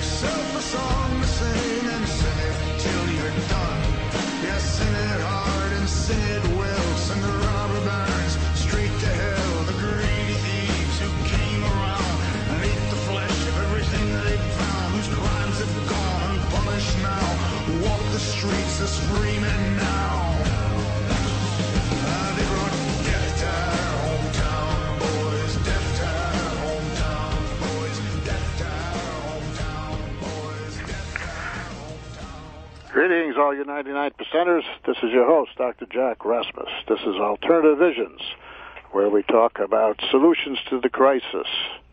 yourself a song to sing and sing it till you're done. Yeah, sing it hard and sing it well. Send the robber barons straight to hell. The greedy thieves who came around and ate the flesh of everything they found. Whose crimes have gone unpunished now. Walk the streets as free men now. They brought death to our hometown boys. Death to our hometown boys. Death to our hometown boys. Death to our hometown. Greetings, all you 99 percenters. This is your host, Dr. Jack Rasmus. This is Alternative Visions, where we talk about solutions to the crisis.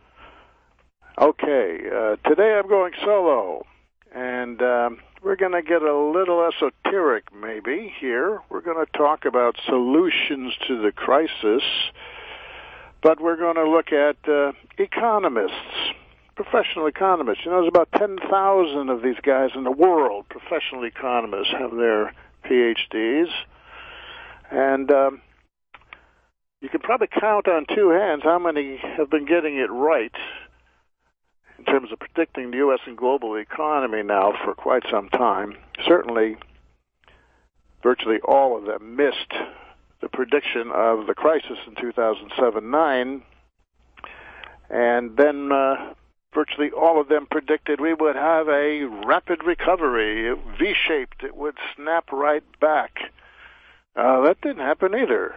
Okay, today I'm going solo, and we're going to get a little esoteric maybe here. We're going to talk about solutions to the crisis, but we're going to look at economists, professional economists. You know, there's about 10,000 of these guys in the world, professional economists, have their PhDs, and you can probably count on two hands how many have been getting it right in terms of predicting the U.S. and global economy now for quite some time. Certainly, virtually all of them missed the prediction of the crisis in 2007-9, and then virtually all of them predicted we would have a rapid recovery, V-shaped, it would snap right back. That didn't happen either.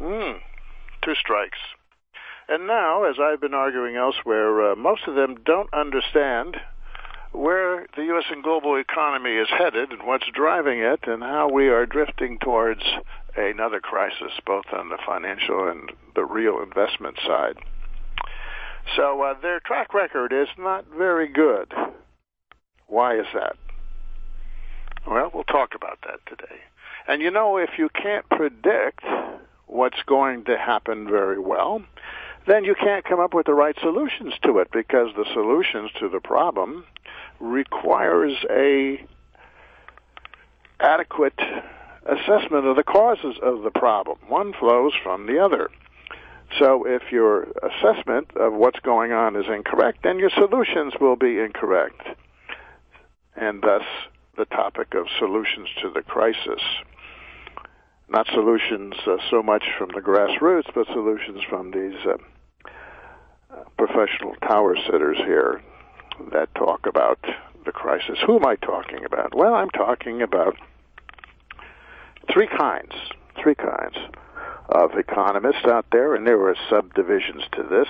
Two strikes. And now, as I've been arguing elsewhere, most of them don't understand where the U.S. and global economy is headed and what's driving it and how we are drifting towards another crisis, both on the financial and the real investment side. So their track record is not very good. Why is that? Well, we'll talk about that today. And you know, if you can't predict what's going to happen very well, then you can't come up with the right solutions to it, because the solutions to the problem requires a adequate assessment of the causes of the problem. One flows from the other. So if your assessment of what's going on is incorrect, then your solutions will be incorrect. And thus, the topic of solutions to the crisis. Not solutions so much from the grassroots, but solutions from these professional tower sitters here that talk about the crisis. Who am I talking about? Well, I'm talking about three kinds of economists out there, and there are subdivisions to this.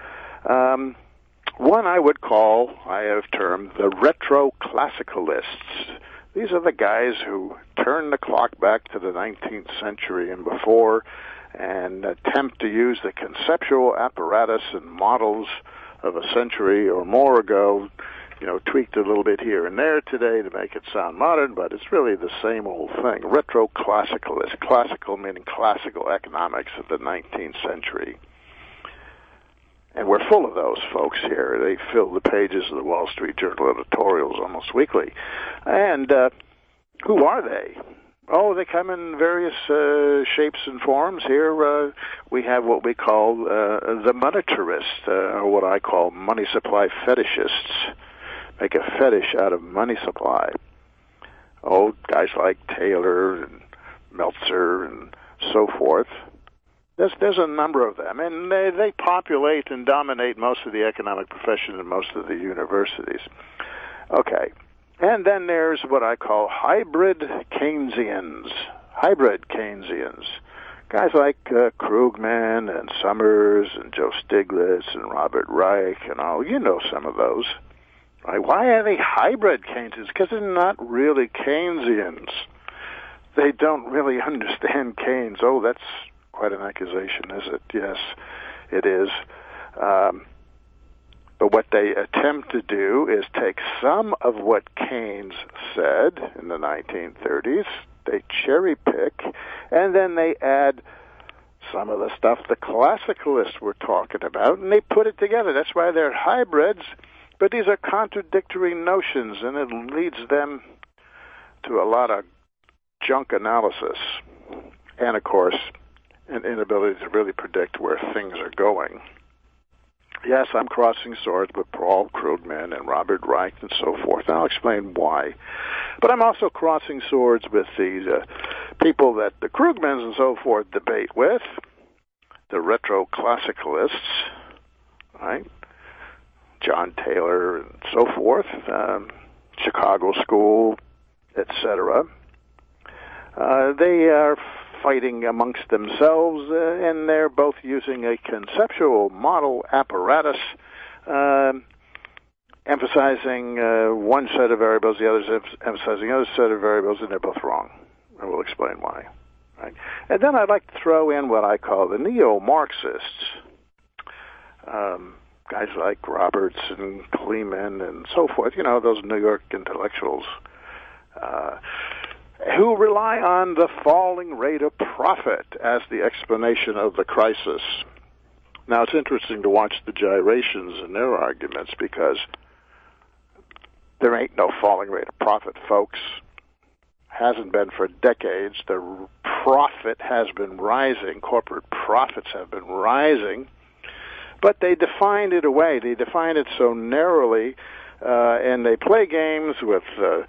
One I have termed the retro-classicalists. These are the guys who turn the clock back to the 19th century and before and attempt to use the conceptual apparatus and models of a century or more ago, you know, tweaked a little bit here and there today to make it sound modern, but it's really the same old thing. Retro-classicalist, classical meaning classical economics of the 19th century. And we're full of those folks here. They fill the pages of the Wall Street Journal editorials almost weekly. And who are they? Oh, they come in various shapes and forms. Here we have what we call the monetarists, or what I call money supply fetishists. Make a fetish out of money supply. Oh, guys like Taylor and Meltzer and so forth. There's a number of them, and they populate and dominate most of the economic profession and most of the universities. Okay. And then there's what I call hybrid Keynesians. Guys like Krugman and Summers and Joe Stiglitz and Robert Reich and all. You know some of those. Right? Why are they hybrid Keynesians? Because they're not really Keynesians. They don't really understand Keynes. Oh, that's quite an accusation, is it? Yes, it is. But what they attempt to do is take some of what Keynes said in the 1930s, they cherry pick, and then they add some of the stuff the classicalists were talking about, and they put it together. That's why they're hybrids, but these are contradictory notions, and it leads them to a lot of junk analysis, and, of course, an inability to really predict where things are going. Yes, I'm crossing swords with Paul Krugman and Robert Reich and so forth, and I'll explain why. But I'm also crossing swords with these people that the Krugmans and so forth debate with, the retro-classicalists, right? John Taylor and so forth, Chicago School, etc. They are fighting amongst themselves, and they're both using a conceptual model apparatus, emphasizing one set of variables, the other's emphasizing another set of variables, and they're both wrong. I will explain why. Right? And then I'd like to throw in what I call the neo-Marxists, guys like Roberts and Kleeman and so forth, you know, those New York intellectuals, who rely on the falling rate of profit as the explanation of the crisis. Now, it's interesting to watch the gyrations in their arguments because there ain't no falling rate of profit, folks. Hasn't been for decades. The profit has been rising. Corporate profits have been rising. But they defined it away. They defined it so narrowly, and they play games with,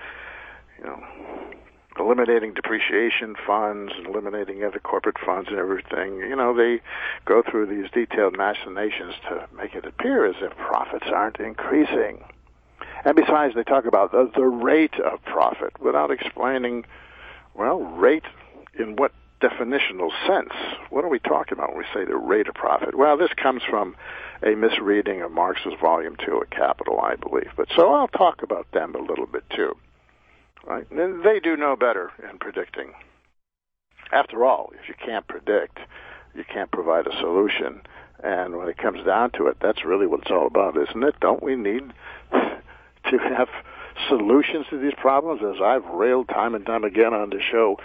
eliminating depreciation funds and eliminating other corporate funds and everything. You know, they go through these detailed machinations to make it appear as if profits aren't increasing. And besides, they talk about the rate of profit without explaining, well, rate in what definitional sense? What are we talking about when we say the rate of profit? Well, this comes from a misreading of Marx's Volume 2 of Capital, I believe. But so I'll talk about them a little bit too. Right? And they do know better in predicting. After all, if you can't predict, you can't provide a solution. And when it comes down to it, that's really what it's all about, isn't it? Don't we need to have solutions to these problems? As I've railed time and time again on the show,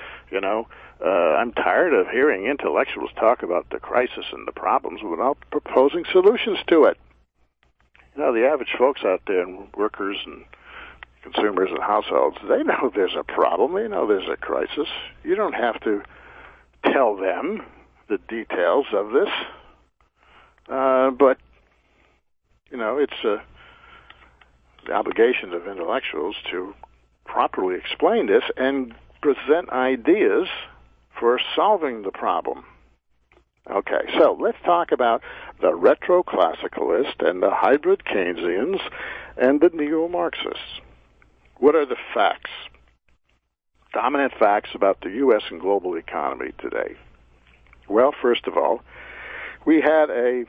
I'm tired of hearing intellectuals talk about the crisis and the problems without proposing solutions to it. You know, the average folks out there, and workers and consumers and households, they know there's a problem. They know there's a crisis. You don't have to tell them the details of this. But, it's the obligation of intellectuals to properly explain this and present ideas for solving the problem. Okay, so let's talk about the retro-classicalists and the hybrid Keynesians and the neo-Marxists. What are the facts? Dominant facts about the U.S. and global economy today. Well, first of all, we had a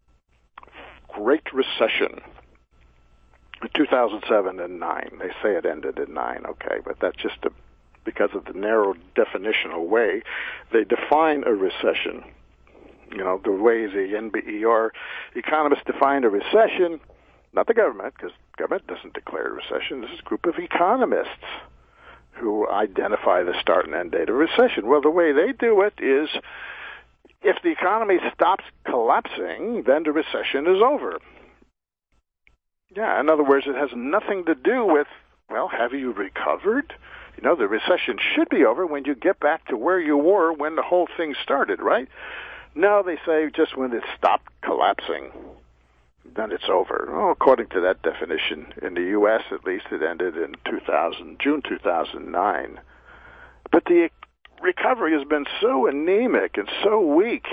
Great Recession in 2007 and 9. They say it ended in 9, okay, but that's just because of the narrow definitional way they define a recession. The way the NBER economists define a recession, not the government, because government doesn't declare a recession. This is a group of economists who identify the start and end date of a recession. Well, the way they do it is if the economy stops collapsing, then the recession is over. Yeah, in other words, it has nothing to do with, well, have you recovered? The recession should be over when you get back to where you were when the whole thing started, right? No, they say just when it stopped collapsing, then it's over. Well, according to that definition, in the U.S. at least, it ended in June 2009. But the recovery has been so anemic and so weak,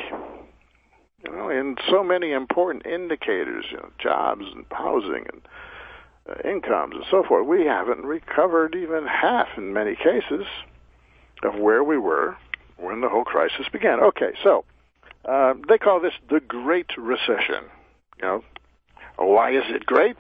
in so many important indicators, jobs and housing and incomes and so forth. We haven't recovered even half, in many cases, of where we were when the whole crisis began. Okay, so they call this the Great Recession. Why is it great?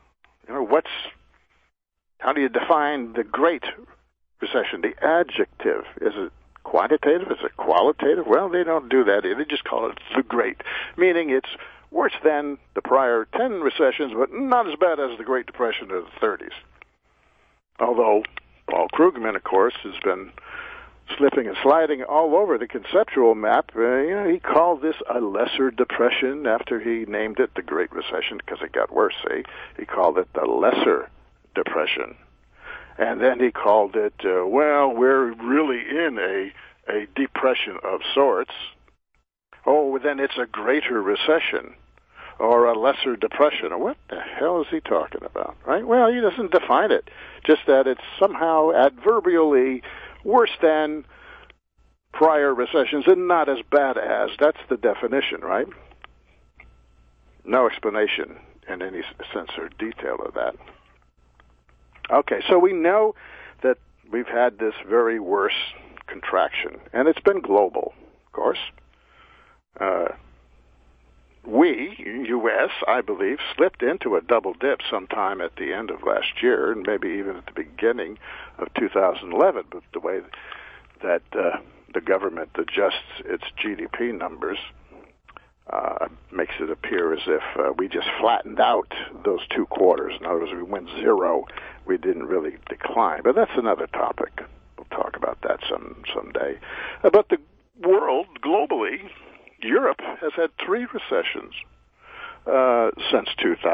How do you define the Great Recession? The adjective, is it quantitative? Is it qualitative? Well, they don't do that. They just call it the Great, meaning it's worse than the prior 10 recessions, but not as bad as the Great Depression of the 30s. Although Paul Krugman, of course, has been slipping and sliding all over the conceptual map. He called this a lesser depression after he named it the Great Recession because it got worse, see? He called it the Lesser Depression. And then he called it, we're really in a depression of sorts. Oh, then it's a greater recession. or a lesser depression. What the hell is he talking about, right? Well, he doesn't define it, just that it's somehow adverbially worse than prior recessions and not as bad as. That's the definition, right? No explanation in any sense or detail of that. Okay, so we know that we've had this very worse contraction, and it's been global, of course. We, U.S., I believe, slipped into a double dip sometime at the end of last year, and maybe even at the beginning of 2011, but the way that the government adjusts its GDP numbers makes it appear as if we just flattened out those 2 quarters. In other words, we went zero. We didn't really decline. But that's another topic. We'll talk about that someday. But the world, globally, Europe has had 3 recessions since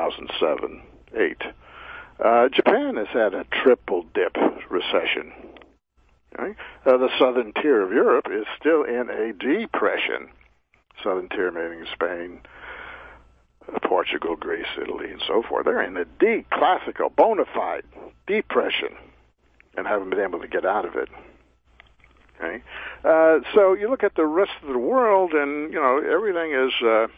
2007-8. Japan has had a triple dip recession. Okay? The southern tier of Europe is still in a depression. Southern tier meaning Spain, Portugal, Greece, Italy, and so forth. They're in a classical, bona fide depression and haven't been able to get out of it. Okay, so you look at the rest of the world, and everything is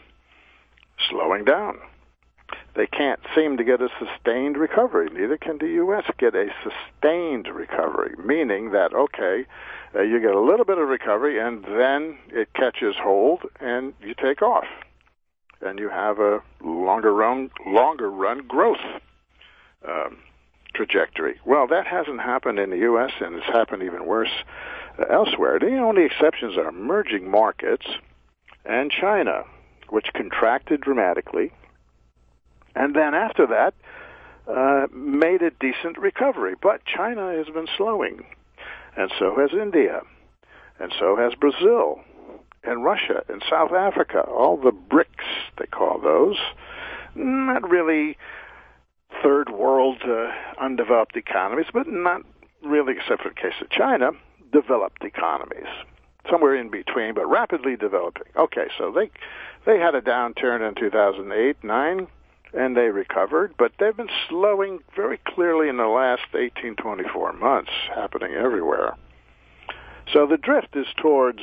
slowing down. They can't seem to get a sustained recovery. Neither can the U.S. get a sustained recovery, meaning that, you get a little bit of recovery, and then it catches hold, and you take off. And you have a longer run growth trajectory. Well, that hasn't happened in the U.S., and it's happened even worse elsewhere. The only exceptions are emerging markets and China, which contracted dramatically, and then after that made a decent recovery. But China has been slowing, and so has India, and so has Brazil, and Russia, and South Africa, all the BRICS, they call those. Not really third world undeveloped economies, but not really, except for the case of China, developed economies. Somewhere in between, but rapidly developing. Okay, so they had a downturn in 2008-9, and they recovered, but they've been slowing very clearly in the last 18-24 months, happening everywhere. So the drift is towards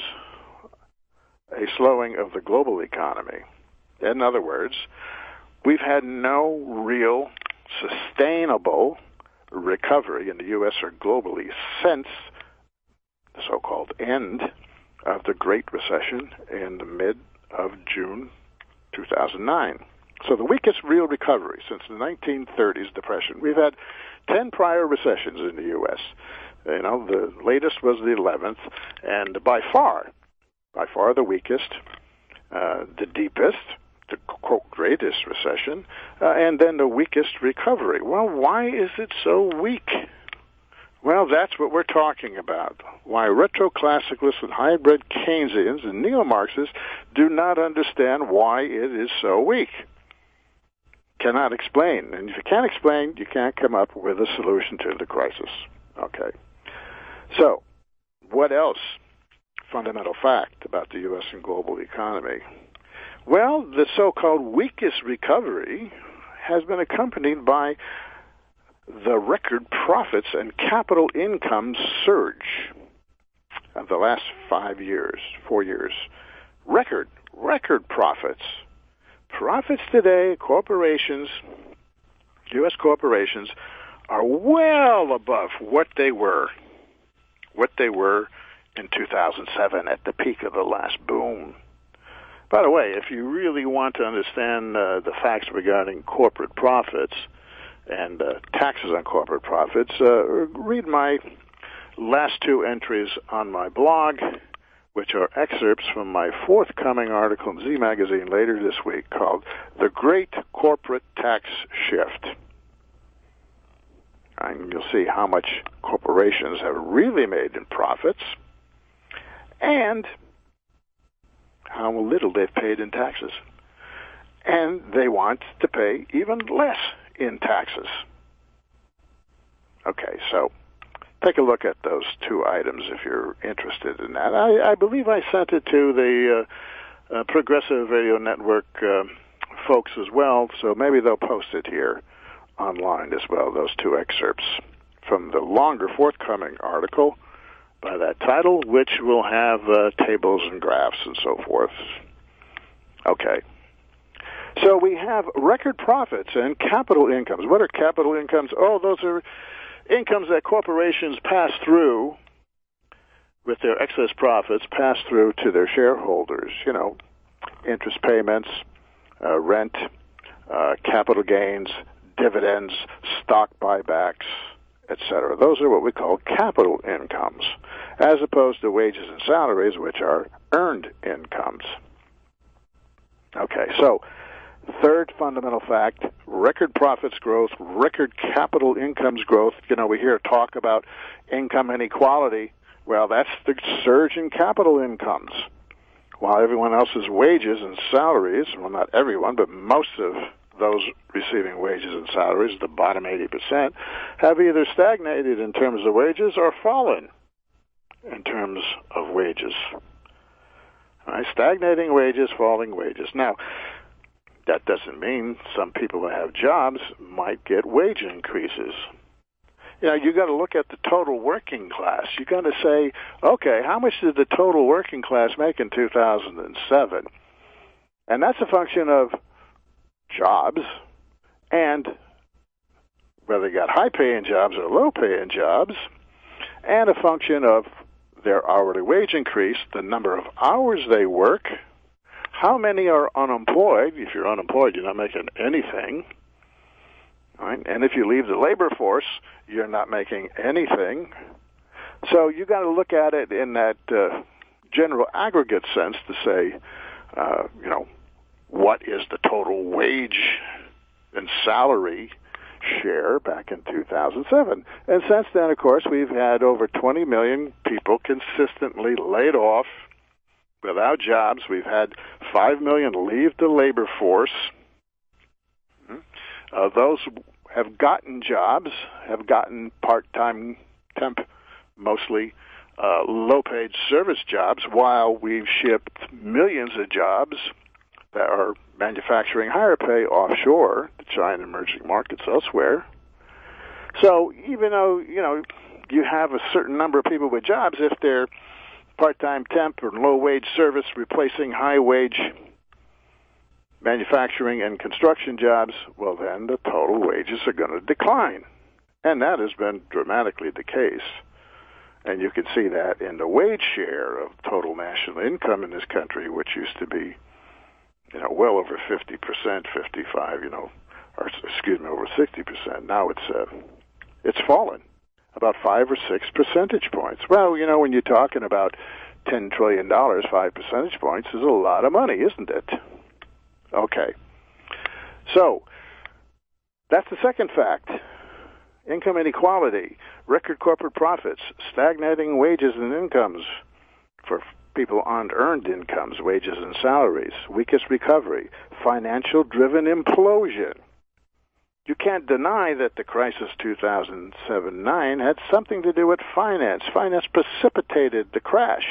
a slowing of the global economy. In other words, we've had no real sustainable recovery in the U.S. or globally since the so-called end of the Great Recession in the mid of June 2009. So the weakest real recovery since the 1930s depression. We've had 10 prior recessions in the U.S. The latest was the 11th, and by far the weakest, the deepest, the quote greatest recession, and then the weakest recovery. Well, why is it so weak? Well, that's what we're talking about. Why retroclassicalists and hybrid Keynesians and neo-Marxists do not understand why it is so weak. Cannot explain. And if you can't explain, you can't come up with a solution to the crisis. Okay. So, what else? Fundamental fact about the U.S. and global economy. Well, the so-called weakest recovery has been accompanied by the record profits and capital income surge of the last 4 years. Record profits. Profits today, corporations, U.S. corporations, are well above what they were in 2007 at the peak of the last boom. By the way, if you really want to understand the facts regarding corporate profits and taxes on corporate profits, read my last 2 entries on my blog, which are excerpts from my forthcoming article in Z Magazine later this week called The Great Corporate Tax Shift. And you'll see how much corporations have really made in profits and how little they've paid in taxes. And they want to pay even less in taxes. Okay, so take a look at those 2 items if you're interested in that. I believe I sent it to the Progressive Radio Network folks as well, so maybe they'll post it here online as well, those two excerpts from the longer forthcoming article by that title, which will have tables and graphs and so forth. Okay. So we have record profits and capital incomes. What are capital incomes? Oh, those are incomes that corporations pass through with their excess profits, pass through to their shareholders. You know, interest payments, rent, capital gains, dividends, stock buybacks, etc. Those are what we call capital incomes, as opposed to wages and salaries, which are earned incomes. Okay, so third fundamental fact, record profits growth, record capital incomes growth. You know, we hear talk about income inequality. Well, that's the surge in capital incomes. While everyone else's wages and salaries, well, not everyone, but most of those receiving wages and salaries, the bottom 80%, have either stagnated in terms of wages or fallen in terms of wages. All right, stagnating wages, falling wages. Now, that doesn't mean some people that have jobs might get wage increases. You know, you got to look at the total working class. You got to say, okay, how much did the total working class make in 2007? And that's a function of jobs and whether they got high-paying jobs or low-paying jobs, and a function of their hourly wage increase, the number of hours they work, how many are unemployed. If you're unemployed, you're not making anything. Right? And if you leave the labor force, you're not making anything. So you got to look at it in that general aggregate sense to say, you know, what is the total wage and salary share back in 2007? And since then, of course, we've had over 20 million people consistently laid off without jobs. We've had 5 million leave the labor force. Those have gotten jobs, have gotten part-time temp, mostly low-paid service jobs, while we've shipped millions of jobs that are manufacturing higher pay offshore to China and emerging markets elsewhere. So even though, you know, you have a certain number of people with jobs, if they're part-time temp or low-wage service replacing high-wage manufacturing and construction jobs, well, then the total wages are going to decline. And that has been dramatically the case. And you can see that in the wage share of total national income in this country, which used to be, you know, well over 50%, 55, you know, or excuse me, over 60%. Now it's fallen about 5 or 6 percentage points. Well, you know, when you're talking about $10 trillion, 5 percentage points is a lot of money, isn't it? Okay. So that's the second fact. Income inequality, record corporate profits, stagnating wages and incomes for people on earned incomes, wages and salaries, weakest recovery, financial-driven implosion. You can't deny that the crisis 2007-9 had something to do with finance. Finance precipitated the crash.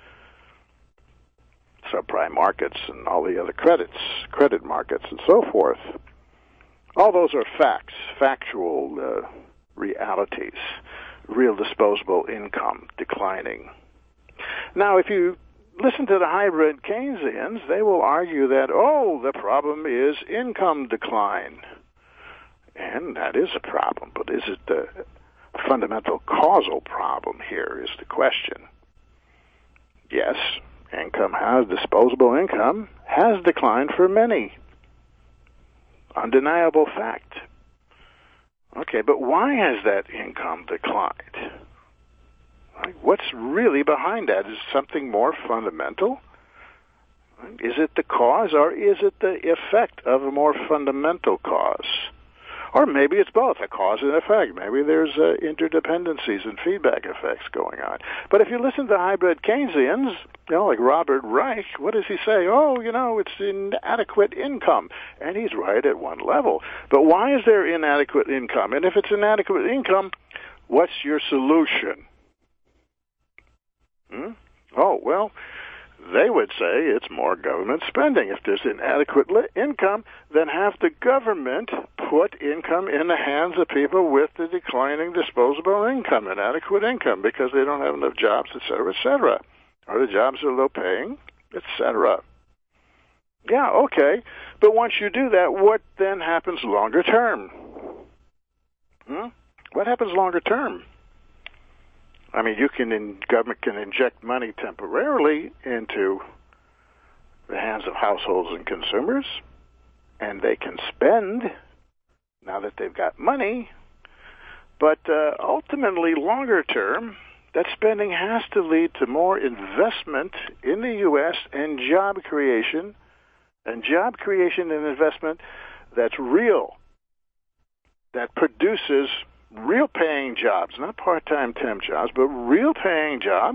Subprime markets and all the other credit markets and so forth. All those are facts, factual realities, real disposable income declining. Now, if you listen to the hybrid Keynesians, they will argue that, oh, the problem is income decline. And that is a problem, but is it the fundamental causal problem here is the question. Yes, disposable income has declined for many. Undeniable fact. Okay, but why has that income declined? What's really behind that? Is something more fundamental? Is it the cause, or is it the effect of a more fundamental cause? Or maybe it's both, a cause and effect. Maybe there's interdependencies and feedback effects going on. But if you listen to hybrid Keynesians, you know, like Robert Reich, what does he say? Oh, you know, it's inadequate income. And he's right at one level. But why is there inadequate income? And if it's inadequate income, what's your solution? Oh, well, They would say it's more government spending. If there's inadequate income, then have the government put income in the hands of people with the declining disposable income, inadequate income, because they don't have enough jobs, et cetera, or the jobs are low paying, et cetera. Yeah, okay. But once you do that, what then happens longer term? What happens longer term? I mean, government can inject money temporarily into the hands of households and consumers, and they can spend now that they've got money. But ultimately, longer term, that spending has to lead to more investment in the U.S. and job creation and investment that's real, that produces real paying jobs, not part-time temp jobs, but real paying jobs,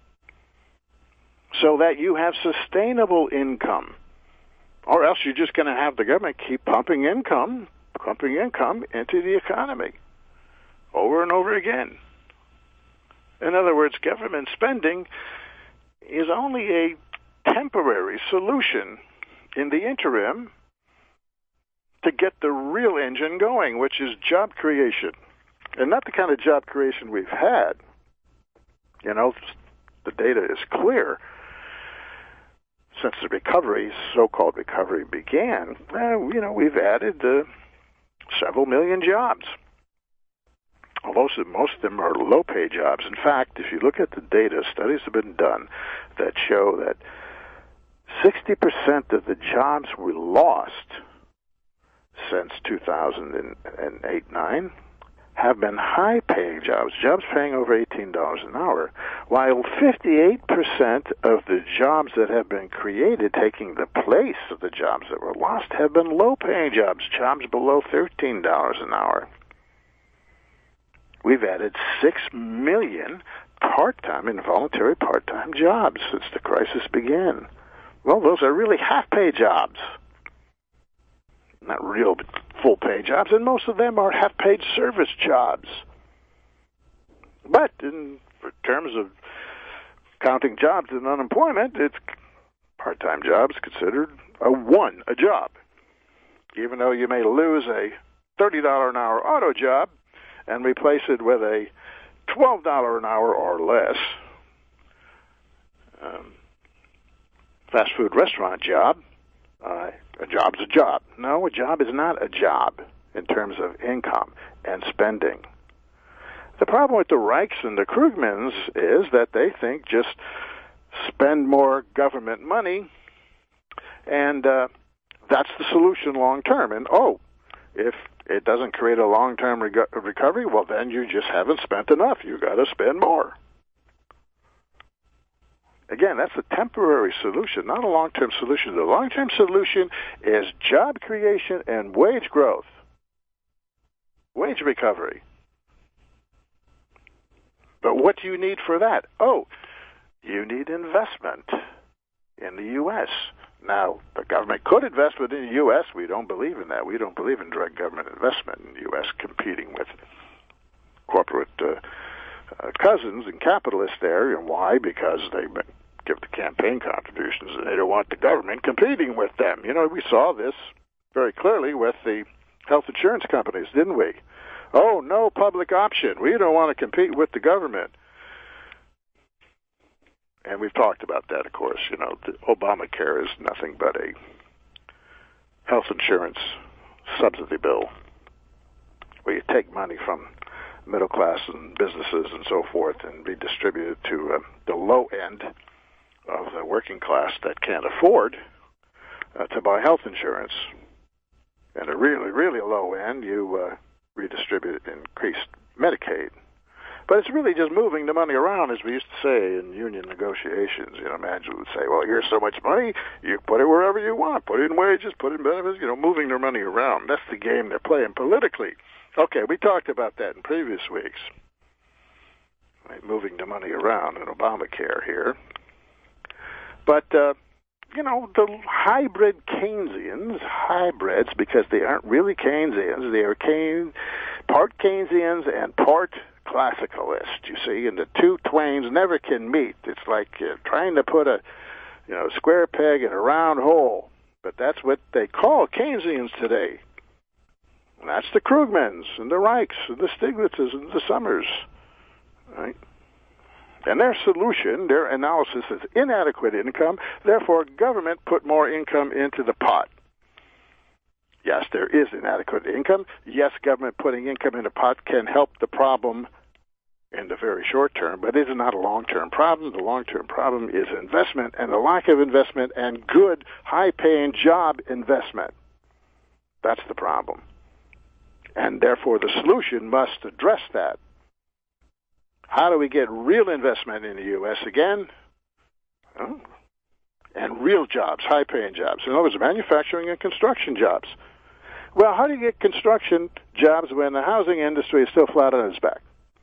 so that you have sustainable income. Or else you're just going to have the government keep pumping income into the economy over and over again. In other words, government spending is only a temporary solution in the interim to get the real engine going, which is job creation. And not the kind of job creation we've had. You know, the data is clear. Since the so-called recovery began, we've added several million jobs. Most of them are low-pay jobs. In fact, if you look at the data, studies have been done that show that 60% of the jobs we lost since 2008-9 have been high-paying jobs paying over $18 an hour, while 58% of the jobs that have been created, taking the place of the jobs that were lost, have been low-paying jobs below $13 an hour. We've added 6 million part-time, involuntary part-time jobs since the crisis began. Well, those are really half-pay jobs. Not real full-pay jobs, and most of them are half-paid service jobs. But in terms of counting jobs and unemployment, it's part-time jobs considered a job. Even though you may lose a $30 an hour auto job and replace it with a $12 an hour or less fast food restaurant job, a job's a job. No, a job is not a job in terms of income and spending. The problem with the Reichs and the Krugmans is that they think just spend more government money, and that's the solution long term. And, if it doesn't create a long-term recovery, well, then you just haven't spent enough. You've got to spend more. Again, that's a temporary solution, not a long-term solution. The long-term solution is job creation and wage growth, wage recovery. But what do you need for that? You need investment in the U.S. Now, the government could invest within the U.S. We don't believe in that. We don't believe in direct government investment in the U.S. competing with corporate cousins and capitalists there. And why? Because they give the campaign contributions, and they don't want the government competing with them. We saw this very clearly with the health insurance companies, didn't we? No public option. We don't want to compete with the government. And we've talked about that, of course. The Obamacare is nothing but a health insurance subsidy bill where you take money from middle class and businesses and so forth and redistribute it to the low end of the working class that can't afford to buy health insurance. And a really, really low end, you redistribute increased Medicaid. But it's really just moving the money around, as we used to say in union negotiations. Managers would say, well, here's so much money, you put it wherever you want. Put it in wages, put it in benefits, moving their money around. That's the game they're playing politically. Okay, we talked about that in previous weeks. Right, moving the money around in Obamacare here. But, the hybrid Keynesians, hybrids, because they aren't really Keynesians, they are part Keynesians and part classicalist, you see, and the two twains never can meet. It's like trying to put a Square peg in a round hole. But that's what they call Keynesians today. And that's the Krugmans and the Reichs and the Stiglitzes and the Summers. Right? And their solution, their analysis is inadequate income, therefore government put more income into the pot. Yes, there is inadequate income. Yes, government putting income in a pot can help the problem in the very short term, but it is not a long-term problem. The long-term problem is investment and the lack of investment and good, high-paying job investment. That's the problem. And therefore the solution must address that. How do we get real investment in the U.S. again? And real jobs, high-paying jobs. In other words, manufacturing and construction jobs. Well, how do you get construction jobs when the housing industry is still flat on its back?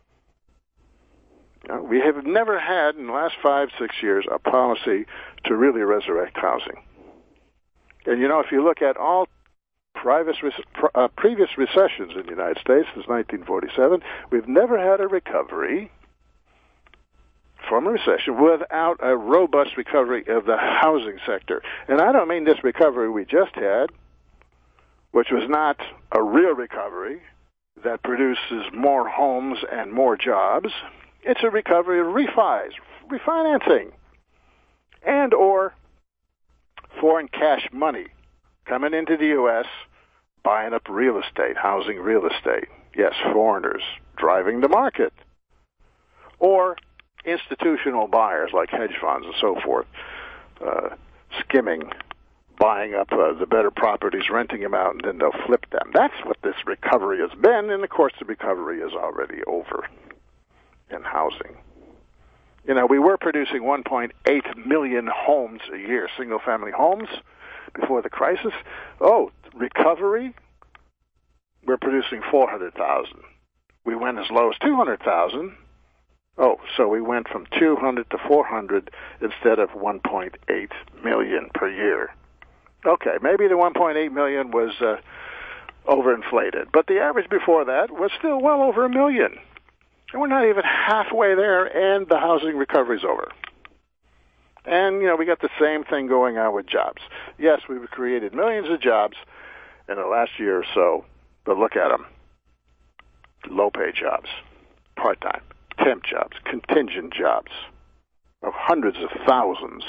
We have never had, in the last 5-6 years, a policy to really resurrect housing. And, if you look at all previous recessions in the United States since 1947, we've never had a recovery from a recession without a robust recovery of the housing sector. And I don't mean this recovery we just had, which was not a real recovery that produces more homes and more jobs. It's a recovery of refis, refinancing, and or foreign cash money coming into the U.S., buying up real estate, housing real estate. Yes, foreigners driving the market. Or institutional buyers like hedge funds and so forth, skimming, buying up the better properties, renting them out, and then they'll flip them. That's what this recovery has been, and of course the recovery is already over in housing. We were producing 1.8 million homes a year, single-family homes, before the crisis. Recovery, we're producing 400,000. We went as low as 200,000. So we went from 200 to 400 instead of 1.8 million per year. Okay, maybe the 1.8 million was overinflated, but the average before that was still well over 1 million. And we're not even halfway there, and the housing recovery's over. And, we got the same thing going on with jobs. Yes, we've created millions of jobs in the last year or so, but look at them. Low-pay jobs, part-time, temp jobs, contingent jobs of hundreds of thousands.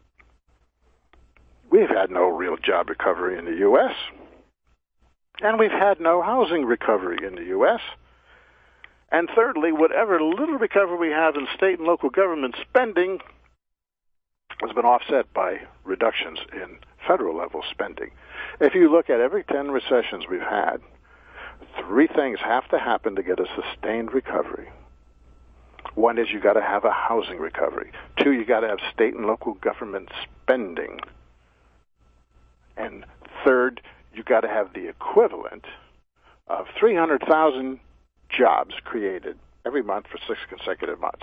We've had no real job recovery in the U.S., and we've had no housing recovery in the U.S., and thirdly, whatever little recovery we have in state and local government spending has been offset by reductions in federal level spending. If you look at every 10 recessions we've had, 3 things have to happen to get a sustained recovery. One is you got to have a housing recovery. 2, you got to have state and local government spending. And 3rd, you got to have the equivalent of 300,000 jobs created every month for 6 consecutive months.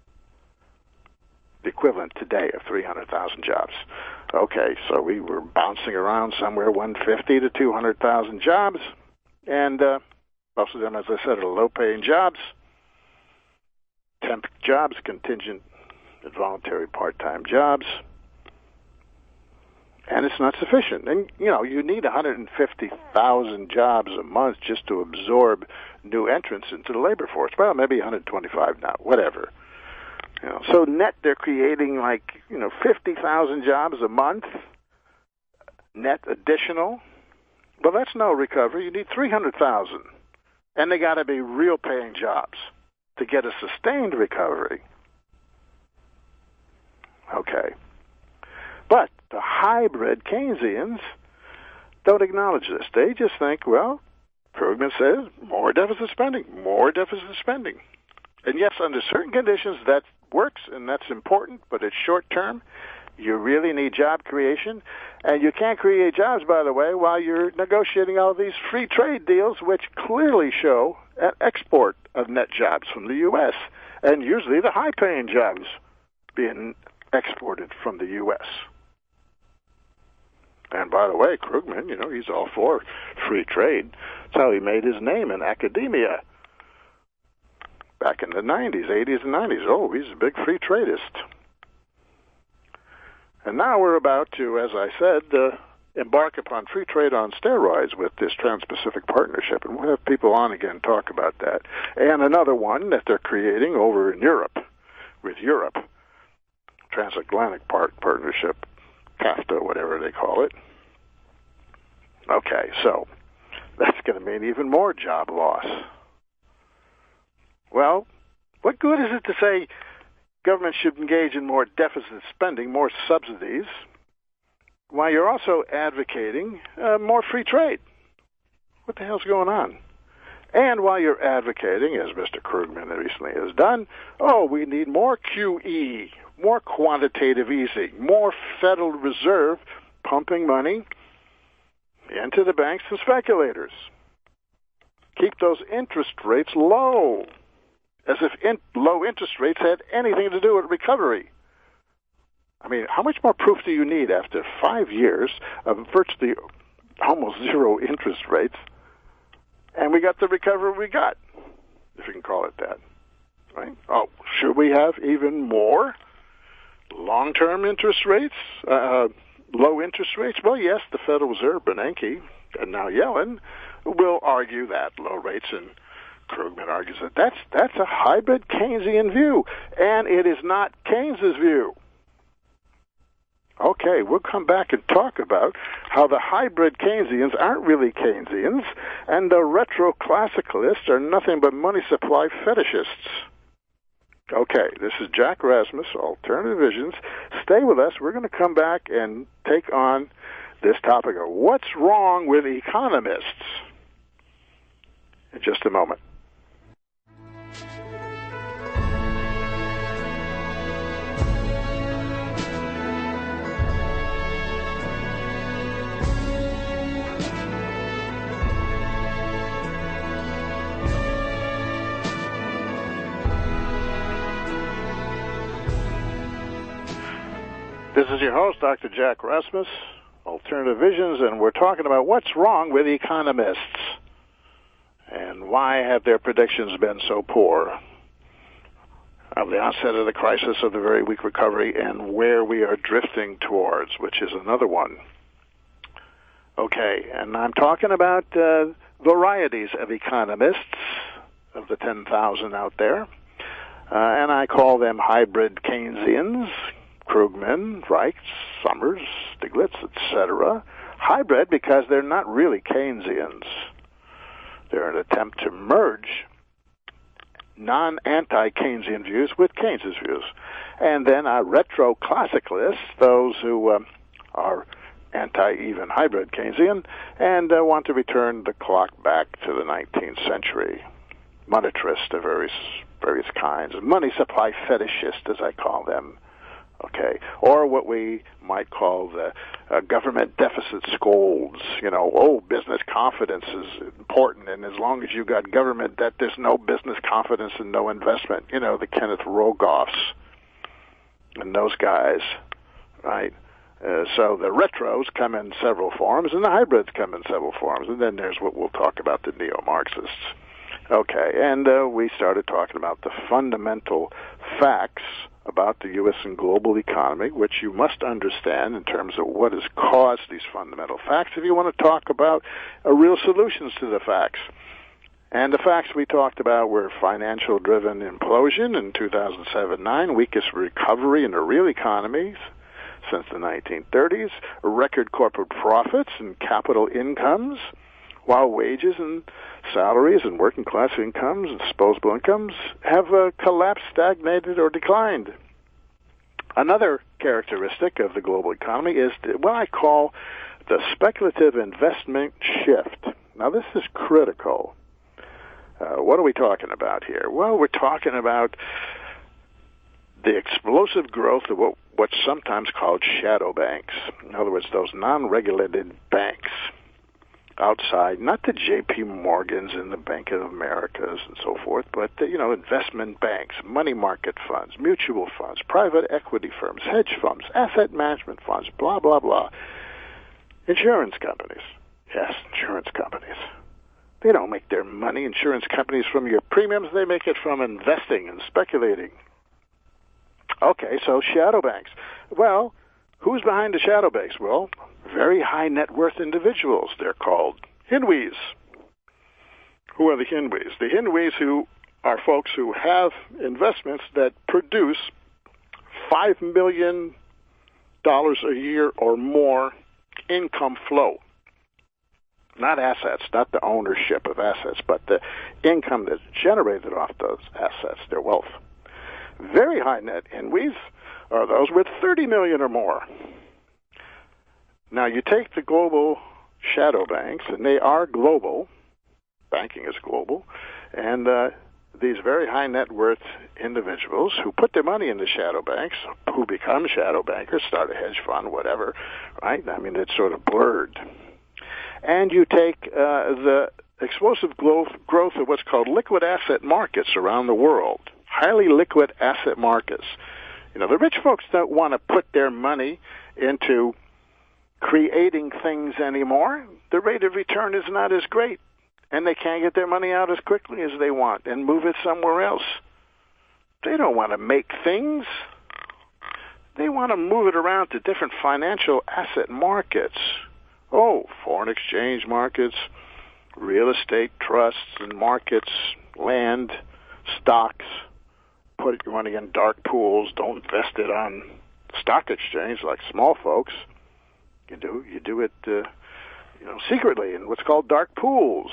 The equivalent today of 300,000 jobs. Okay, so we were bouncing around somewhere 150 to 200,000 jobs, and most of them, as I said, are low-paying jobs, temp jobs, contingent and voluntary part-time jobs, and it's not sufficient. And, you need 150,000 jobs a month just to absorb new entrants into the labor force. Well, maybe 125 now, whatever. So net, they're creating 50,000 jobs a month, net additional. Well, that's no recovery. You need 300,000. And they got to be real paying jobs to get a sustained recovery. Okay. But the hybrid Keynesians don't acknowledge this. They just think, well, Krugman says more deficit spending, more deficit spending. And yes, under certain conditions that works and that's important, but it's short term. You really need job creation. And you can't create jobs, by the way, while you're negotiating all these free trade deals, which clearly show an export of net jobs from the U.S. and usually the high-paying jobs being exported from the U.S. And by the way, Krugman, he's all for free trade. That's how he made his name in academia back in the 90s, 80s and 90s. Oh, he's a big free tradist. And now we're about to, as I said, embark upon free trade on steroids with this Trans-Pacific Partnership. And we'll have people on again talk about that. And another one that they're creating over in Europe, with Europe, Transatlantic Partnership, TAFTA, whatever they call it. Okay, so that's going to mean even more job loss. Well, what good is it to say government should engage in more deficit spending, more subsidies, while you're also advocating more free trade? What the hell's going on? And while you're advocating, as Mr. Krugman recently has done, we need more QE, more quantitative easing, more Federal Reserve pumping money into the banks and speculators. Keep those interest rates low, as if low interest rates had anything to do with recovery. I mean, how much more proof do you need after 5 years of virtually almost zero interest rates, and we got the recovery we got, if you can call it that, right? Oh, should we have even more long-term interest rates, low interest rates? Well, yes, the Federal Reserve, Bernanke, and now Yellen, will argue that low rates, and Krugman argues that that's a hybrid Keynesian view, and it is not Keynes's view. Okay, we'll come back and talk about how the hybrid Keynesians aren't really Keynesians, and the retro-classicalists are nothing but money supply fetishists. Okay, this is Jack Rasmus, Alternative Visions. Stay with us. We're going to come back and take on this topic of what's wrong with economists in just a moment. This is your host, Dr. Jack Rasmus, Alternative Visions, and we're talking about what's wrong with economists and why have their predictions been so poor of the onset of the crisis, of the very weak recovery, and where we are drifting towards, which is another one. Okay, and I'm talking about varieties of economists, of the 10,000 out there, and I call them hybrid Keynesians, Krugman, Reich, Summers, Stiglitz, etc. Hybrid because they're not really Keynesians. They're an attempt to merge non-anti-Keynesian views with Keynes's views. And then retro-classicalists, those who are anti-even hybrid Keynesian, and want to return the clock back to the 19th century. Monetarists of various kinds, money supply fetishists, as I call them. Okay, or what we might call the government deficit scolds. Business confidence is important, and as long as you got government debt, there's no business confidence and no investment. The Kenneth Rogoffs and those guys, right? So the retros come in several forms, and the hybrids come in several forms, and then there's what we'll talk about, the neo-Marxists. Okay, and we started talking about the fundamental facts about the U.S. and global economy, which you must understand in terms of what has caused these fundamental facts if you want to talk about real solutions to the facts. And the facts we talked about were financial-driven implosion in 2007-9, weakest recovery in the real economies since the 1930s, record corporate profits and capital incomes, while wages and salaries and working class incomes and disposable incomes have collapsed, stagnated, or declined. Another characteristic of the global economy is what I call the speculative investment shift. Now, this is critical. What are we talking about here? Well, we're talking about the explosive growth of what's sometimes called shadow banks. In other words, those non-regulated banks outside, not the J.P. Morgans and the Bank of Americas and so forth, but investment banks, money market funds, mutual funds, private equity firms, hedge funds, asset management funds, blah, blah, blah. Insurance companies. Yes, insurance companies. They don't make their money, insurance companies, from your premiums. They make it from investing and speculating. Okay, so shadow banks. Well, Who's behind the shadow banks? Well, very high net worth individuals. They're called Hinwees. Who are the Hinwees? The Hinwees who are folks who have investments that produce $5 million a year or more income flow. Not assets, not the ownership of assets, but the income that's generated off those assets, their wealth. Very high net Hinwees are those with $30 million or more. Now, you take the global shadow banks, and they are global. Banking is global. And these very high net worth individuals who put their money in the shadow banks, who become shadow bankers, start a hedge fund, whatever, right? I mean, it's sort of blurred. And you take the explosive growth of what's called liquid asset markets around the world, highly liquid asset markets. You know, the rich folks don't want to put their money into creating things anymore. The rate of return is not as great, and they can't get their money out as quickly as they want and move it somewhere else. They don't want to make things. They want to move it around to different financial asset markets. Oh, foreign exchange markets, real estate trusts and markets, land, stocks. Put your money in dark pools. Don't invest it on stock exchange like small folks. You do it, secretly in what's called dark pools.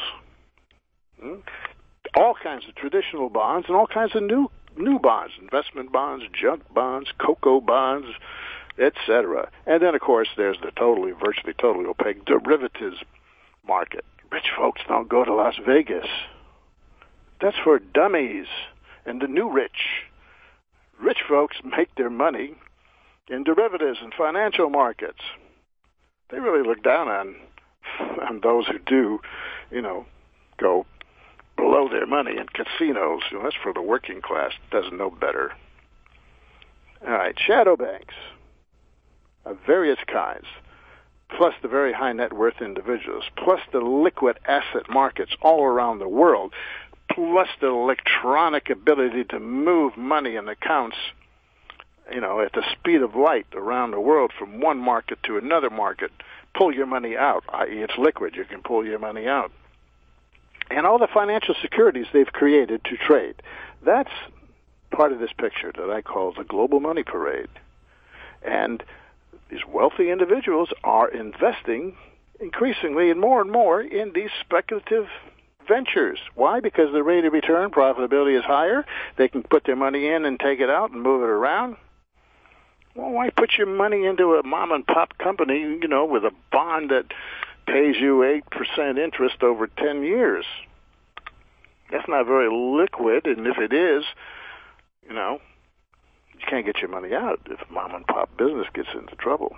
All kinds of traditional bonds and all kinds of new bonds, investment bonds, junk bonds, cocoa bonds, etc. And then, of course, there's the virtually totally opaque derivatives market. Rich folks don't go to Las Vegas. That's for dummies and the new rich. Rich folks make their money in derivatives and financial markets. They really look down on those who do, go blow their money in casinos. That's for the working class. Doesn't know better. All right, shadow banks of various kinds, plus the very high net worth individuals, plus the liquid asset markets all around the world, plus the electronic ability to move money in accounts, at the speed of light around the world from one market to another market. Pull your money out, i.e. it's liquid. You can pull your money out. And all the financial securities they've created to trade. That's part of this picture that I call the global money parade. And these wealthy individuals are investing increasingly and more in these speculative ventures. Why? Because the rate of return, profitability is higher. They can put their money in and take it out and move it around. Well, why put your money into a mom-and-pop company, with a bond that pays you 8% interest over 10 years? That's not very liquid, and if it is, you can't get your money out if mom-and-pop business gets into trouble.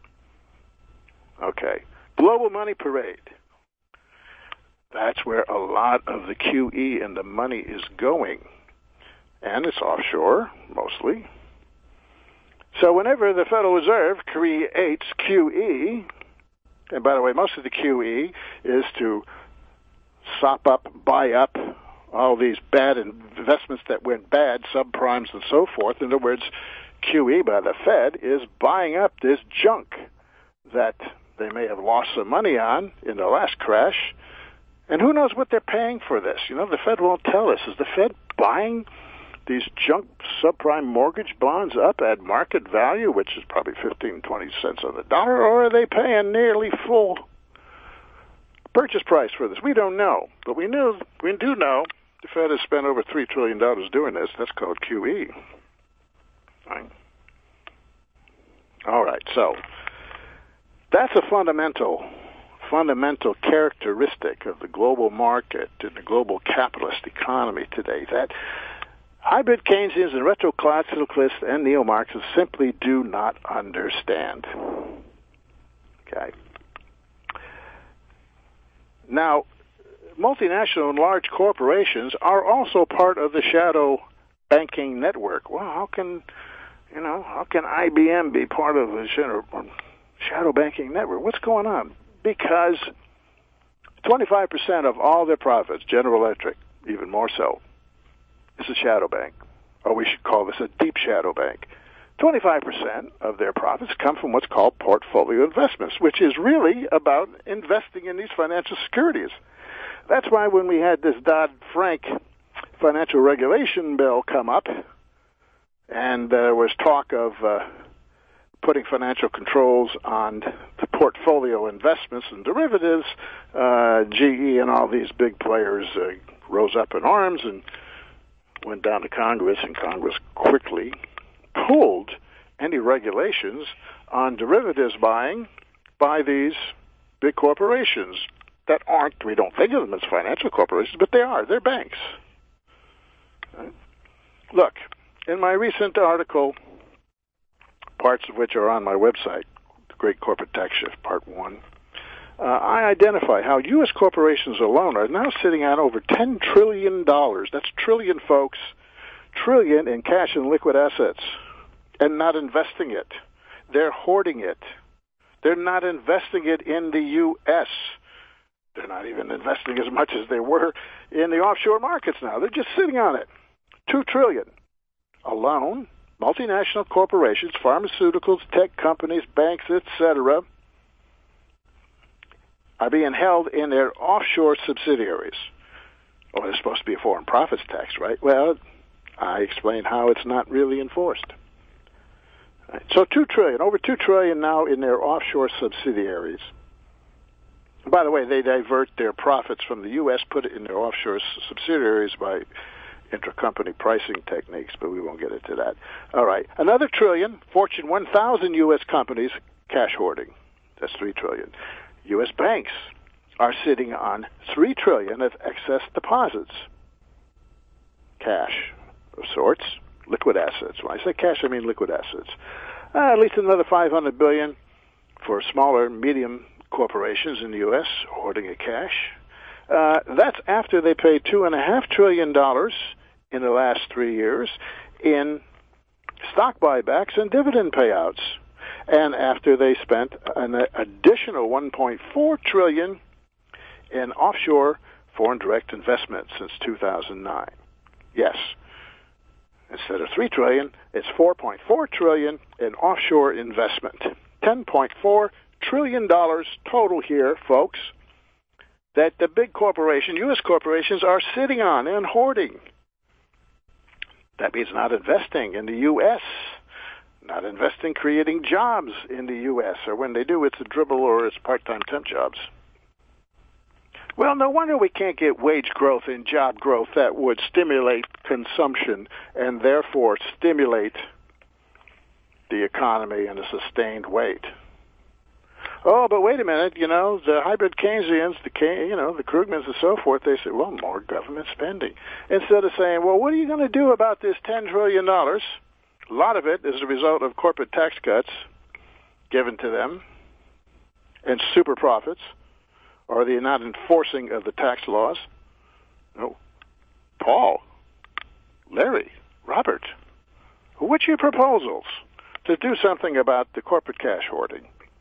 Okay. Global money parade. That's where a lot of the QE and the money is going. And it's offshore, mostly. So whenever the Federal Reserve creates QE, and by the way, most of the QE is to sop up, buy up all these bad investments that went bad, subprimes and so forth. In other words, QE by the Fed is buying up this junk that they may have lost some money on in the last crash. And who knows what they're paying for this? The Fed won't tell us. Is the Fed buying these junk subprime mortgage bonds up at market value, which is probably 15, 20 cents on the dollar, or are they paying nearly full purchase price for this? We don't know. But we do know the Fed has spent over $3 trillion doing this. That's called QE. Right. All right, so that's a fundamental characteristic of the global market and the global capitalist economy today, that hybrid Keynesians and retroclassicalists and neo-Marxists simply do not understand. Okay. Now, multinational and large corporations are also part of the shadow banking network. Well, how can IBM be part of the shadow banking network? What's going on? Because 25% of all their profits, General Electric, even more so, is a shadow bank. Or we should call this a deep shadow bank. 25% of their profits come from what's called portfolio investments, which is really about investing in these financial securities. That's why when we had this Dodd-Frank financial regulation bill come up, and there was talk of putting financial controls on the portfolio investments and derivatives, GE and all these big players rose up in arms and went down to Congress, and Congress quickly pulled any regulations on derivatives buying by these big corporations that aren't, we don't think of them as financial corporations, but they are. They're banks. Right? Look, in my recent article, parts of which are on my website, The Great Corporate Tax Shift, Part 1, I identify how U.S. corporations alone are now sitting on over $10 trillion. That's trillion, folks. Trillion in cash and liquid assets, and not investing it. They're hoarding it. They're not investing it in the U.S. They're not even investing as much as they were in the offshore markets now. They're just sitting on it. $2 trillion alone. Multinational corporations, pharmaceuticals, tech companies, banks, etc., are being held in their offshore subsidiaries. Oh, there's supposed to be a foreign profits tax, right? Well, I explained how it's not really enforced. Right. So $2 trillion, over $2 trillion now in their offshore subsidiaries. By the way, they divert their profits from the U.S., put it in their offshore subsidiaries by intercompany pricing techniques, but we won't get into that. All right. Another $1 trillion, Fortune 1000 U.S. companies, cash hoarding. That's $3 trillion. U.S. banks are sitting on $3 trillion of excess deposits. Cash of sorts, liquid assets. When I say cash, I mean liquid assets. At least another $500 billion for smaller, medium corporations in the U.S. hoarding of cash. That's after they paid $2.5 trillion in the last 3 years in stock buybacks and dividend payouts, and after they spent an additional $1.4 trillion in offshore foreign direct investment since 2009. Yes, instead of $3 trillion, it's $4.4 trillion in offshore investment. $10.4 trillion total here, folks, that the big corporation, U.S. corporations, are sitting on and hoarding. That means not investing in the U.S., not investing, creating jobs in the U.S., or when they do, it's a dribble or it's part-time temp jobs. Well, no wonder we can't get wage growth and job growth that would stimulate consumption and therefore stimulate the economy in a sustained way. Oh, but wait a minute, the hybrid Keynesians, the Krugmans and so forth, they say, well, more government spending. Instead of saying, well, what are you going to do about this $10 trillion? A lot of it is a result of corporate tax cuts given to them and super profits, or the not enforcing of the tax laws. No. Paul, Larry, Robert, what's your proposals to do something about the corporate cash hoarding?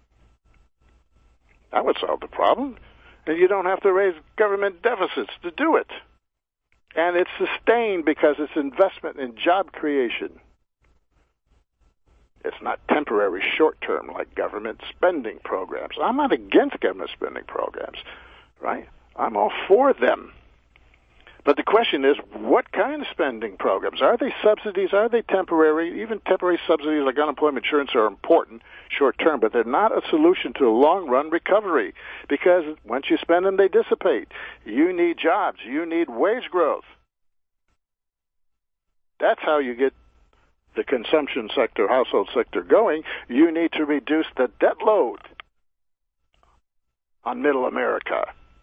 That would solve the problem. And you don't have to raise government deficits to do it. And it's sustained because it's investment in job creation. It's not temporary, short-term like government spending programs. I'm not against government spending programs, right? I'm all for them. But the question is, what kind of spending programs? Are they subsidies? Are they temporary? Even temporary subsidies like unemployment insurance are important short-term, but they're not a solution to a long-run recovery because once you spend them, they dissipate. You need jobs. You need wage growth. That's how you get the consumption sector, household sector going. You need to reduce the debt load on middle America.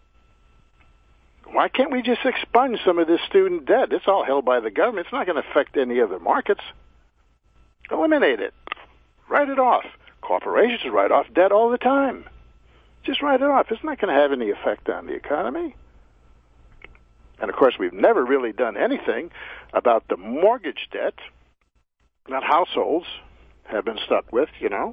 Why can't we just expunge some of this student debt? It's all held by the government. It's not going to affect any other markets. Eliminate it. Write it off. Corporations write off debt all the time. Just write it off. It's not going to have any effect on the economy. And, of course, we've never really done anything about the mortgage debt that households have been stuck with,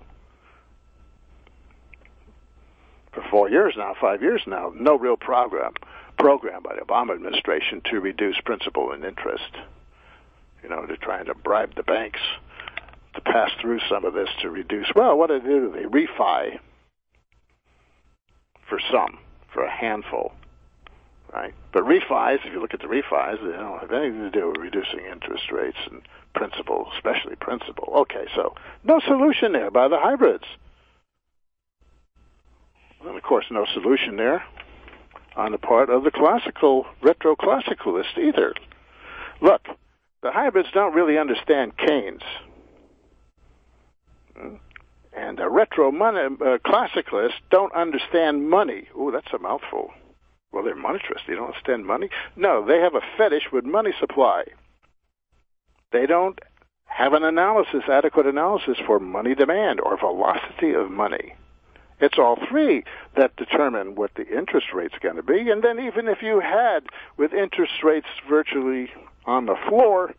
for 4 years now, 5 years now. No real program by the Obama administration to reduce principal and interest. They're trying to bribe the banks to pass through some of this to reduce. Well, what do they do? They refi for some, for a handful, right? But refis, if you look at the refis, they don't have anything to do with reducing interest rates and principal, especially principal. Okay, so no solution there by the hybrids. And, of course, no solution there on the part of the retro-classicalist either. Look, the hybrids don't really understand Keynes. And the classicalists don't understand money. Ooh, that's a mouthful. Well, they're monetarists. They don't understand money? No, they have a fetish with money supply. They don't have an adequate analysis for money demand or velocity of money. It's all three that determine what the interest rate's going to be. And then even if you had, with interest rates virtually on the floor,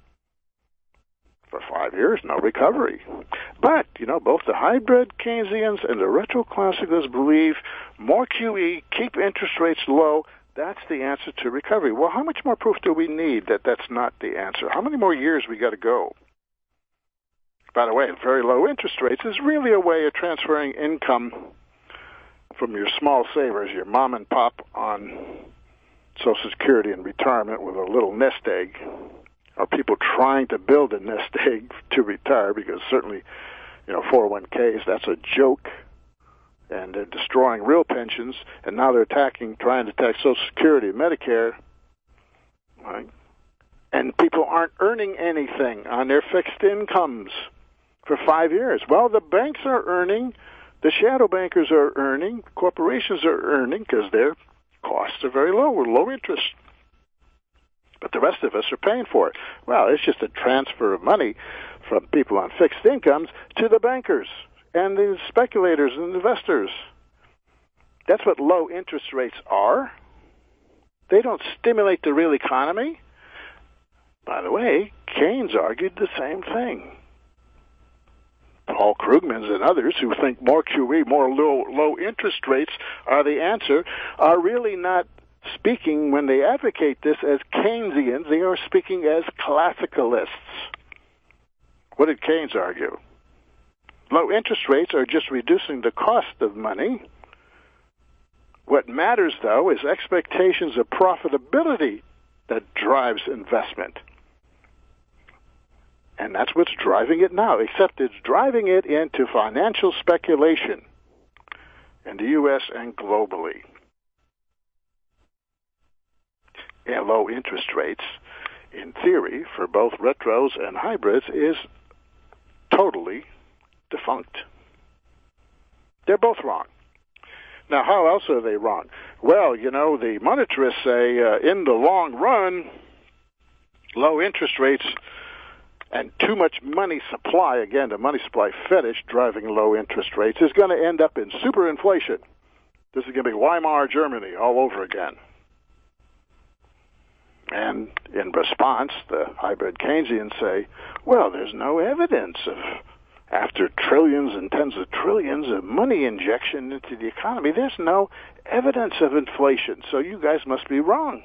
for 5 years, no recovery. But, both the hybrid Keynesians and the retro-classicalists believe more QE, keep interest rates low, that's the answer to recovery. Well, how much more proof do we need that that's not the answer? How many more years we got to go? By the way, very low interest rates is really a way of transferring income from your small savers, your mom and pop on Social Security and retirement with a little nest egg, or people trying to build a nest egg to retire, because certainly, 401ks, that's a joke, and they're destroying real pensions, and now they're trying to attack Social Security and Medicare, right? And people aren't earning anything on their fixed incomes for 5 years. Well, the banks are earning, the shadow bankers are earning, corporations are earning because their costs are very low, with low interest. But the rest of us are paying for it. Well, it's just a transfer of money from people on fixed incomes to the bankers and the speculators and investors. That's what low interest rates are. They don't stimulate the real economy. By the way, Keynes argued the same thing. Paul Krugman and others who think more QE, more low interest rates are the answer, are really not speaking, when they advocate this, as Keynesians. They are speaking as classicalists. What did Keynes argue? Low interest rates are just reducing the cost of money. What matters, though, is expectations of profitability that drives investment. And that's what's driving it now, except it's driving it into financial speculation in the U.S. and globally. And low interest rates, in theory, for both retros and hybrids, is totally defunct. They're both wrong. Now, how else are they wrong? Well, the monetarists say in the long run, low interest rates and too much money supply, again, the money supply fetish driving low interest rates, is going to end up in superinflation. This is going to be Weimar Germany all over again. And in response, the hybrid Keynesians say, well, there's no evidence of, after trillions and tens of trillions of money injection into the economy, there's no evidence of inflation, so you guys must be wrong.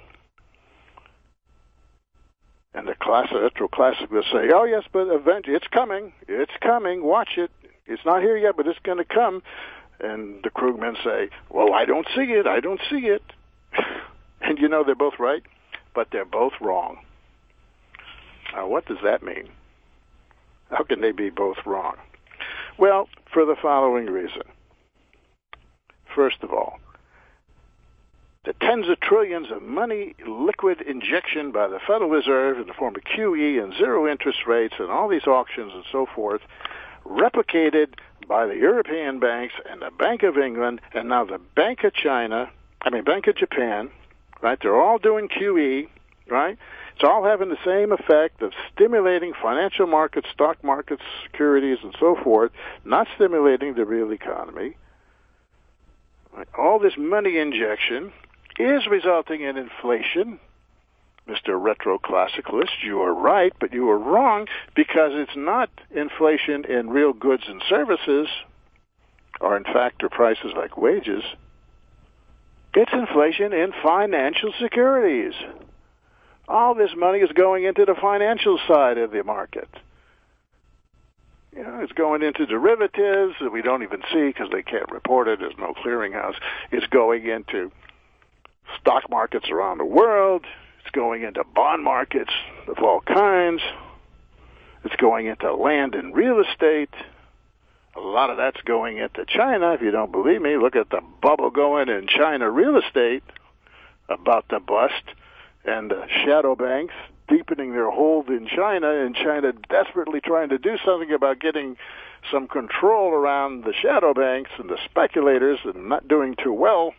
And the retro-classicalists say, oh, yes, but eventually it's coming, watch it. It's not here yet, but it's going to come. And the Krugmen say, well, I don't see it. And they're both right, but they're both wrong. Now, what does that mean? How can they be both wrong? Well, for the following reason. First of all, the tens of trillions of money liquid injection by the Federal Reserve in the form of QE and zero interest rates and all these auctions and so forth, replicated by the European banks and the Bank of England and now the Bank of Japan, right? They're all doing QE, right? It's all having the same effect of stimulating financial markets, stock markets, securities, and so forth, not stimulating the real economy. Right? All this money injection is resulting in inflation. Mr. Retro-Classicalist, you are right, but you are wrong, because it's not inflation in real goods and services, or in fact, or prices like wages. It's inflation in financial securities. All this money is going into the financial side of the market. It's going into derivatives that we don't even see because they can't report it. There's no clearinghouse. It's going into stock markets around the world. It's going into bond markets of all kinds. It's going into land and real estate. A lot of that's going into China. If you don't believe me, look at the bubble going in China real estate about to bust, and the shadow banks deepening their hold in China, and China desperately trying to do something about getting some control around the shadow banks and the speculators, and not doing too well.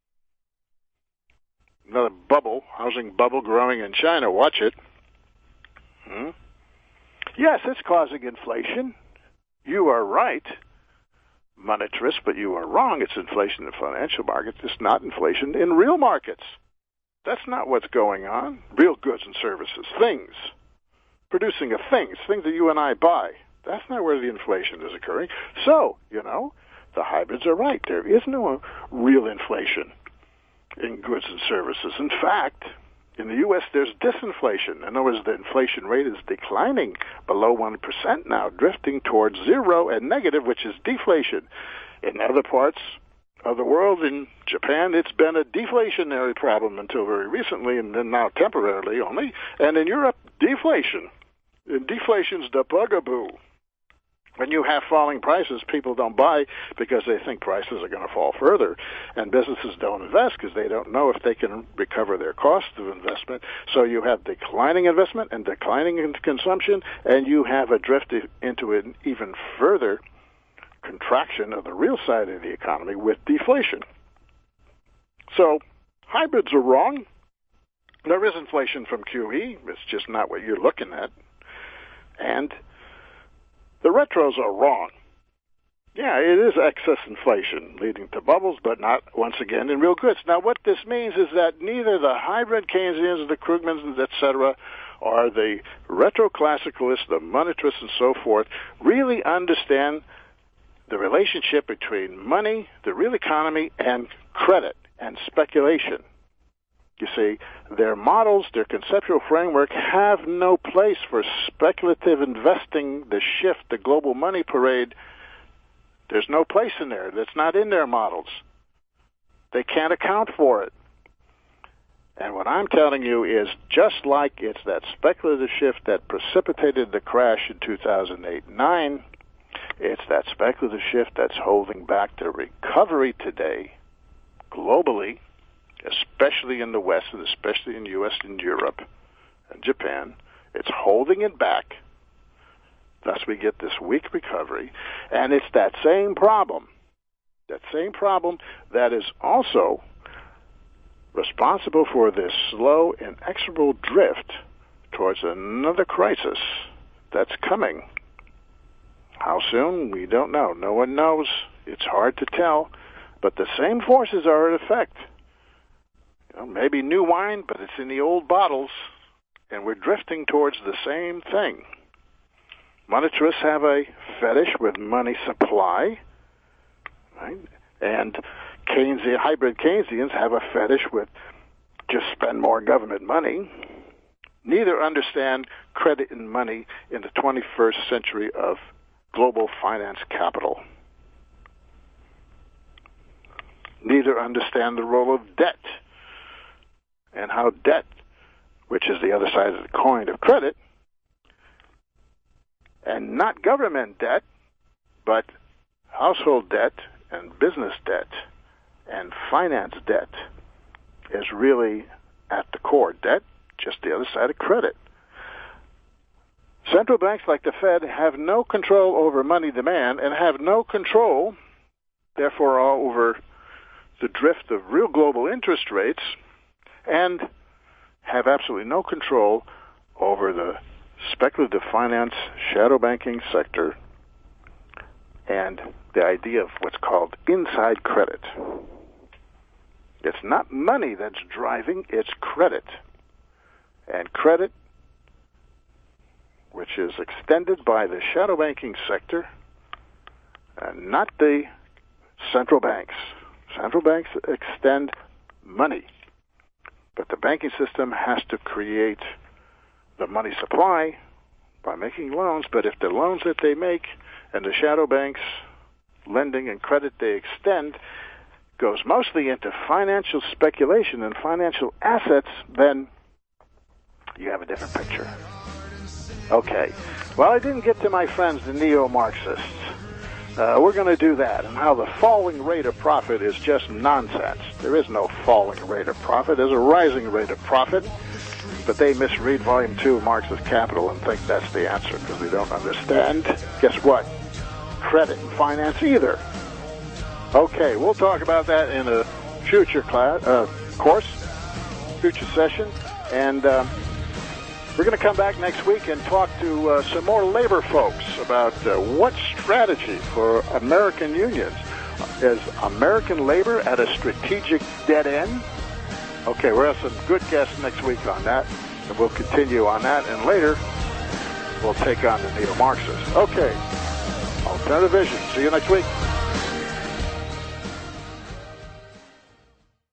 Another bubble, housing bubble growing in China. Watch it. Yes, it's causing inflation. You are right, monetarist, but you are wrong. It's inflation in the financial markets. It's not inflation in real markets. That's not what's going on. Real goods and services, things, producing of things that you and I buy. That's not where the inflation is occurring. So, the hybrids are right. There is no real inflation in goods and services. In fact, in the U.S., there's disinflation. In other words, the inflation rate is declining below 1% now, drifting towards zero and negative, which is deflation. In other parts of the world, in Japan, it's been a deflationary problem until very recently, and then now temporarily only. And in Europe, deflation. And deflation's the bugaboo. When you have falling prices, people don't buy because they think prices are going to fall further. And businesses don't invest because they don't know if they can recover their cost of investment. So you have declining investment and declining consumption, and you have a drift into an even further contraction of the real side of the economy with deflation. So hybrids are wrong. There is inflation from QE. It's just not what you're looking at. And the retros are wrong. Yeah, it is excess inflation leading to bubbles, but not, once again, in real goods. Now, what this means is that neither the hybrid Keynesians, the Krugmans, etc., or the retro-classicalists, the monetarists, and so forth, really understand the relationship between money, the real economy, and credit and speculation. You see, their models, their conceptual framework have no place for speculative investing, the shift, the global money parade. There's no place in there. That's not in their models. They can't account for it. And what I'm telling you is just like it's that speculative shift that precipitated the crash in 2008-9, it's that speculative shift that's holding back the recovery today globally, especially in the West, and especially in the U.S. and Europe and Japan. It's holding it back. Thus we get this weak recovery. And it's that same problem that is also responsible for this slow, inexorable drift towards another crisis that's coming. How soon? We don't know. No one knows. It's hard to tell. But the same forces are in effect. Maybe new wine, but it's in the old bottles, and we're drifting towards the same thing. Monetarists have a fetish with money supply, right? And hybrid Keynesians have a fetish with just spend more government money. Neither understand credit and money in the 21st century of global finance capital. Neither understand the role of debt and how debt, which is the other side of the coin of credit, and not government debt, but household debt and business debt and finance debt, is really at the core. Debt, just the other side of credit. Central banks like the Fed have no control over money demand and have no control, therefore, over the drift of real global interest rates, and have absolutely no control over the speculative finance, shadow banking sector, and the idea of what's called inside credit. It's not money that's driving, it's credit. And credit, which is extended by the shadow banking sector, and not the central banks. Central banks extend money. But the banking system has to create the money supply, by making loans, but if the loans that they make and the shadow banks lending and credit they extend goes mostly into financial speculation and financial assets, then you have a different picture. Okay. Well, I didn't get to my friends, the neo-Marxists. We're going to do that, and how the falling rate of profit is just nonsense. There is no falling rate of profit. There's a rising rate of profit, but they misread Volume 2 of Marxist Capital and think that's the answer because they don't understand, guess what, credit and finance either. Okay, we'll talk about that in a future course, future session, and we're going to come back next week and talk to some more labor folks about what strategy for American unions. Is American labor at a strategic dead end? Okay, we'll have some good guests next week on that, and we'll continue on that, and later we'll take on the neo-Marxists. Okay, Alternative Vision. See you next week.